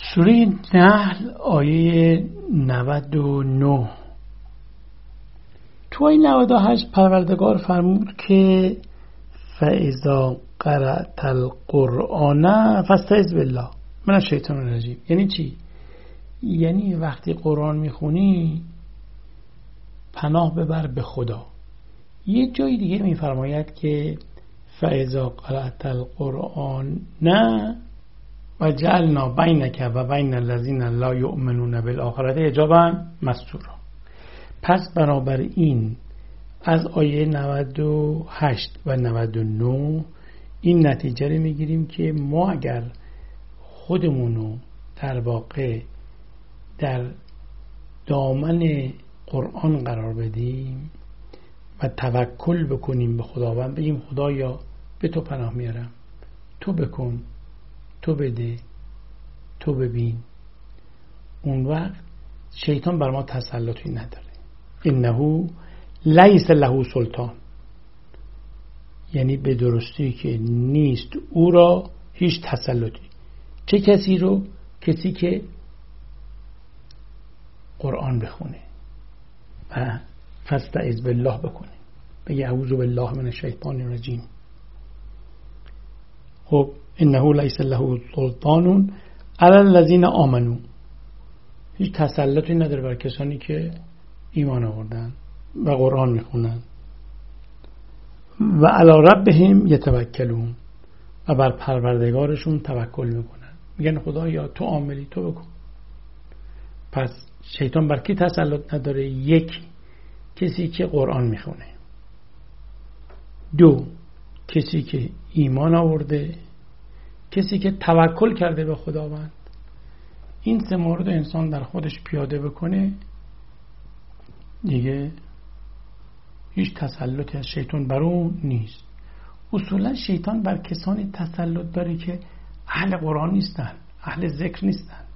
سوره نحل آیه 99. تو این 98 پروردگار فرمود که فاذا قرأت القرآن فاستعذ بالله من الشیطان الرجیم. یعنی چی؟ یعنی وقتی قرآن میخونی پناه ببر به خدا. یه جای دیگه میفرماید که فاذا قرأت القرآن و جعلنا بینک و بین الذین لا یؤمنون بالآخرة حجابا مستورا. پس بنابراین از آیه 98 و 99 این نتیجه رو میگیریم که ما اگر خودمونو در واقع در دامن قرآن قرار بدیم و توکل بکنیم به خداوند، بگیم خدایا به تو پناه میارم، تو بکن، تو بده، تو ببین، اون وقت شیطان بر ما تسلطی نداره. انه لیس له سلطان، یعنی به درستی که نیست او را هیچ تسلطی. چه کسی رو؟ کسی که قرآن بخونه و فاستعذ بالله بکنه، بگه اعوذ بالله من الشیطان الرجیم. خب انه لیس له سلطان علی الذین آمنوا، هیچ تسلطی نداره بر کسانی که ایمان آوردن و قرآن میخونن. و علی ربهم یتوکلون، و بر پروردگارشون توکل میکنن، میگن خدایا تو عاملی، تو بکن. پس شیطان بر کی تسلط نداره؟ یک، کسی که قرآن میخونه. دو، کسی که ایمان آورده، کسی که توکل کرده به خداوند. این سه مورد انسان در خودش پیاده بکنه دیگه هیچ تسلطی از شیطان بر اون نیست. اصولا شیطان بر کسانی تسلط داره که اهل قرآن نیستن، اهل ذکر نیستن.